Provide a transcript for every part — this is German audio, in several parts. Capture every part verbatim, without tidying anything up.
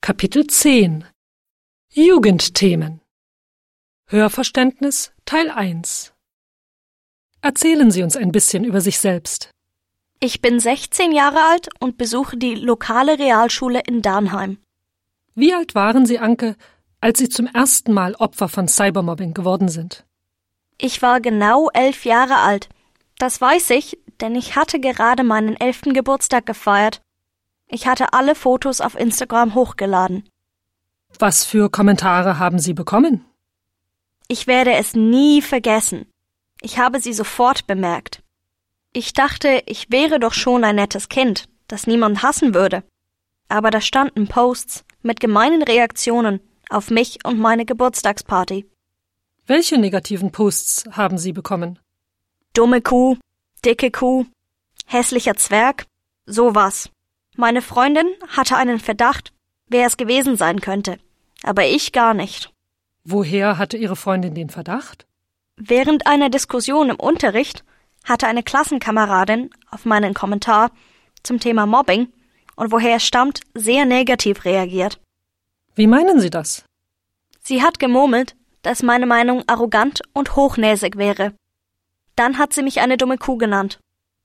Kapitel zehn Jugendthemen Hörverständnis Teil eins Erzählen Sie uns ein bisschen über sich selbst. Ich bin sechzehn Jahre alt und besuche die lokale Realschule in Dannheim. Wie alt waren Sie, Anke, als Sie zum ersten Mal Opfer von Cybermobbing geworden sind? Ich war genau elf Jahre alt. Das weiß ich, denn ich hatte gerade meinen elften Geburtstag gefeiert. Ich hatte alle Fotos auf Instagram hochgeladen. Was für Kommentare haben Sie bekommen? Ich werde es nie vergessen. Ich habe sie sofort bemerkt. Ich dachte, ich wäre doch schon ein nettes Kind, das niemand hassen würde. Aber da standen Posts mit gemeinen Reaktionen auf mich und meine Geburtstagsparty. Welche negativen Posts haben Sie bekommen? Dumme Kuh, dicke Kuh, hässlicher Zwerg, sowas. Meine Freundin hatte einen Verdacht, wer es gewesen sein könnte, aber ich gar nicht. Woher hatte Ihre Freundin den Verdacht? Während einer Diskussion im Unterricht hatte eine Klassenkameradin auf meinen Kommentar zum Thema Mobbing und woher es stammt, sehr negativ reagiert. Wie meinen Sie das? Sie hat gemurmelt, dass meine Meinung arrogant und hochnäsig wäre. Dann hat sie mich eine dumme Kuh genannt.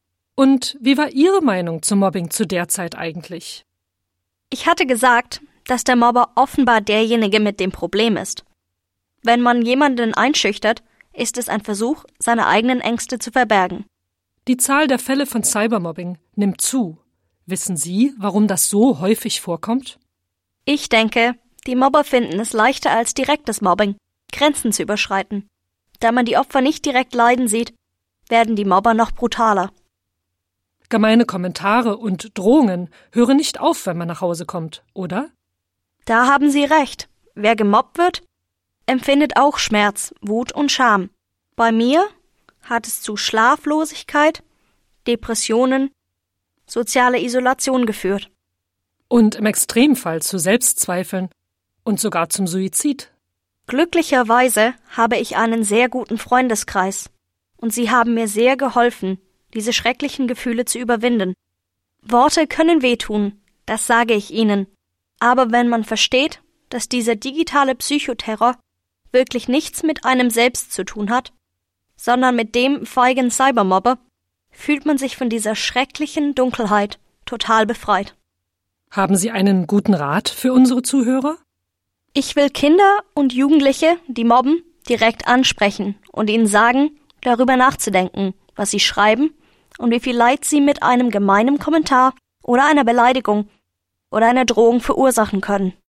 Und wie war Ihre Meinung zum Mobbing zu der Zeit eigentlich? Ich hatte gesagt, dass der Mobber offenbar derjenige mit dem Problem ist. Wenn man jemanden einschüchtert, ist es ein Versuch, seine eigenen Ängste zu verbergen. Die Zahl der Fälle von Cybermobbing nimmt zu. Wissen Sie, warum das so häufig vorkommt? Ich denke, die Mobber finden es leichter als direktes Mobbing, Grenzen zu überschreiten. Da man die Opfer nicht direkt leiden sieht, werden die Mobber noch brutaler. Gemeine Kommentare und Drohungen hören nicht auf, wenn man nach Hause kommt, oder? Da haben Sie recht. Wer gemobbt wird, empfindet auch Schmerz, Wut und Scham. Bei mir hat es zu Schlaflosigkeit, Depressionen, soziale Isolation geführt. Und im Extremfall zu Selbstzweifeln und sogar zum Suizid. Glücklicherweise habe ich einen sehr guten Freundeskreis und sie haben mir sehr geholfen, diese schrecklichen Gefühle zu überwinden. Worte können wehtun, das sage ich Ihnen. Aber wenn man versteht, dass dieser digitale Psychoterror wirklich nichts mit einem selbst zu tun hat, sondern mit dem feigen Cybermobber, fühlt man sich von dieser schrecklichen Dunkelheit total befreit. Haben Sie einen guten Rat für unsere Zuhörer? Ich will Kinder und Jugendliche, die mobben, direkt ansprechen und ihnen sagen, darüber nachzudenken, was sie schreiben und wie viel Leid sie mit einem gemeinen Kommentar oder einer Beleidigung oder einer Drohung verursachen können.